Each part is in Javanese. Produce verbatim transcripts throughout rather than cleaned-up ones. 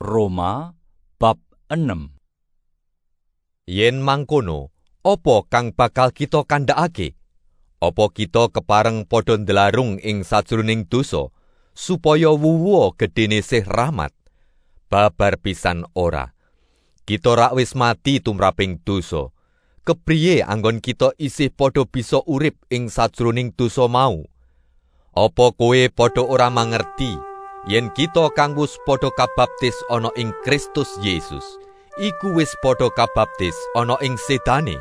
Roma bab enam. Yen mangkono, apa kang bakal kita kandhakake? Apa kita kepareng padha ndlarung ing sajroning dosa, supaya wuwuha gedene sih rahmat? Babar pisan ora. Kita rak wis mati tumraping dosa. Kepriye anggon kita isih padha bisa urip ing sajroning dosa mau? Apa kowe padha ora mangerti yen kita kang wis padha kabaptis ana ing Kristus Yesus, iku wis padha kabaptis ana ing sedane?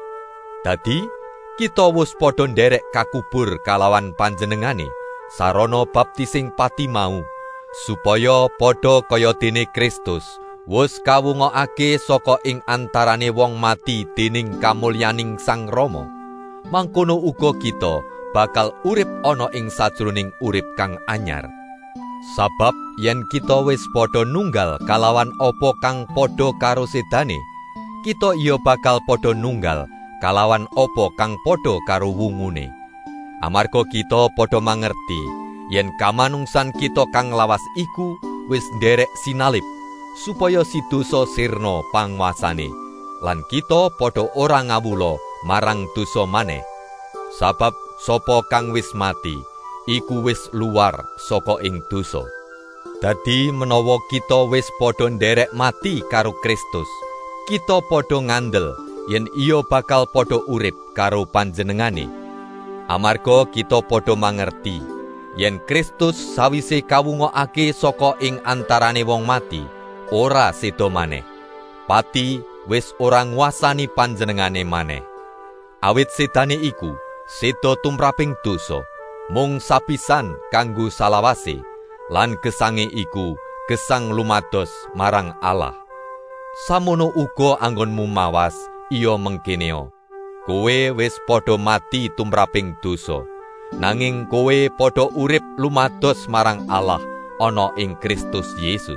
Dadi kita wis padha nderek kakubur kalawan panjenengane sarana baptising pati mau, supaya padha kaya dene Kristus wis kawungokake saka ing antarane wong mati dening kamulyaning Sang Rama. Mangkono uga kita bakal urip ana ing sajroning urip kang anyar. Sabab yen kita wis padha nunggal kalawan apa kang padha karo sedane, kita iya bakal padha nunggal kalawan apa kang padha karo wungune. Amarga kita padha mangerti yen kamanungsan kita kang lawas iku wis nderek sinalip, supaya si dosa sirna panguasane, lan kita padha ora ngawula marang dosa maneh. Sabab sapa kang wis mati, iku wis luar saka ing dosa. Dadi menawa kita wis padha nderek mati karo Kristus, kita padha ngandel yen iya bakal padha urip karo panjenengane. Amarga kita padha mangerti yen Kristus sawise kawungokake saka ing antarane wong mati, ora seda maneh. Pati wis ora nguasani panjenengane maneh. Awit sedane iku seda tumraping dosa, mung sapisan kanggo salawase, lan gesange iku gesang lumados marang Allah. Samono uga anggonmu mawas iya mengkeneo. Kowe wis padha mati tumraping dosa, nanging kowe padha urip lumados marang Allah ana ing Kristus Yesus.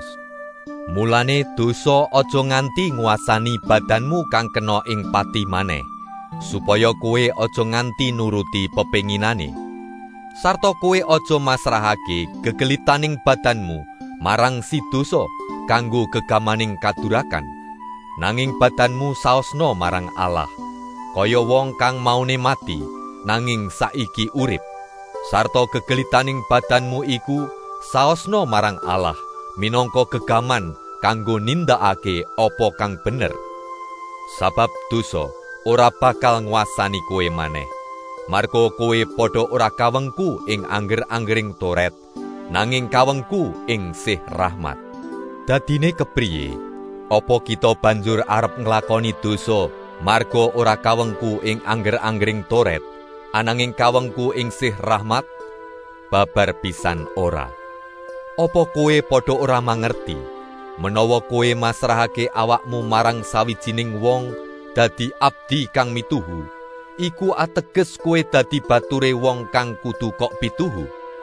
Mulane dosa aja nganti nguasani badanmu kang kena ing pati maneh, supaya kowe aja nganti nuruti pepenginane. Sarta kowe aja masrahake gegelitaning badanmu marang si dosa kanggo gegamaning kadurakan, nanging badanmu saosna marang Allah, kaya wong kang maune mati nanging saiki urip. Sarta gegelitaning badanmu iku saosna marang Allah minangka gegaman kanggo nindakake apa kang bener. Sabab dosa ora bakal nguasani kowe maneh. Marga kowe padha ora kawengku ing angger-anggering Toret, nanging kawengku ing sih rahmat. Dadine kepriye? Apa kita banjur arep nglakoni dosa marga ora kawengku ing angger-anggering Toret, ananging kawengku ing sih rahmat? Babar pisan ora. Apa kowe padha ora mangerti menawa kowe masrahake awakmu marang sawijining wong dadi abdi kang mituhu, iku ateges kowe dadi bature wong kang kudu kok pituhu?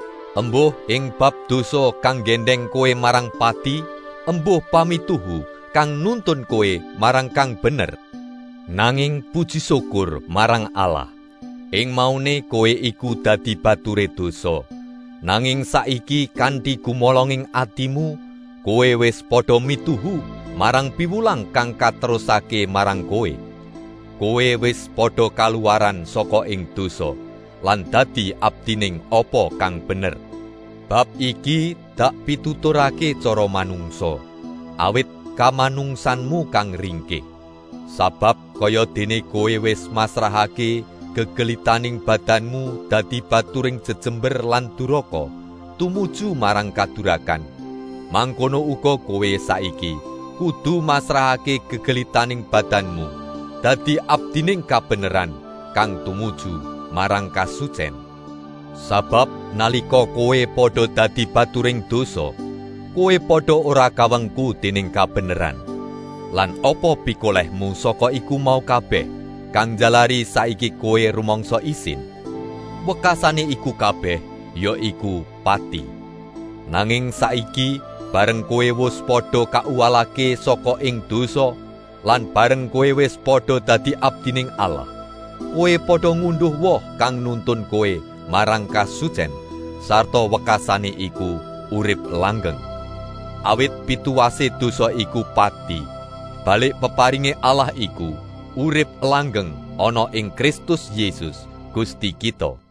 Embuh ing bab dosa kang gendeng kowe marang pati, embuh pamituhu kang nuntun kowe marang kang bener. Nanging puji syukur marang Allah, ing maune kowe iku dadi bature dosa, nanging saiki kanthi gumolonging atimu kowe wis padha mituhu marang piwulang kang katerusake marang kowe. Kowe wis padha kaluwaran saka ing dosa lan dadi abdining apa kang bener. Bab iki dak pituturake cara manungsa, awit kamanungsanmu kang ringkih. Sabab kaya dene kowe wis masrahake gegelitaning badanmu dadi baturing jejember lan duraka tumuju marang kadurakan, mangkono uga kowe saiki kudu masrahake gegelitaning badanmu dadi abdining kabeneran kang tumuju marang kasucen. Sabab nalika kowe padha dadi baturing dosa, kowe padha ora kawengku dening kabeneran. Lan apa pikolehmu saka iku mau kabeh kang jalari saiki kowe rumangsa isin? Wekasane iku kabeh ya iku pati. Nanging saiki bareng kowe wis padha kauwalake saka ing dosa, lan bareng kowe wis padha dadi abdining Allah, kowe padha ngunduh woh kang nuntun kowe marang kasucen, sarta wekasane iku urip langgeng. awit pituwase dosa iku pati. Balik peparinge Allah iku urip langgeng ana ing Kristus Yesus Gusti kita.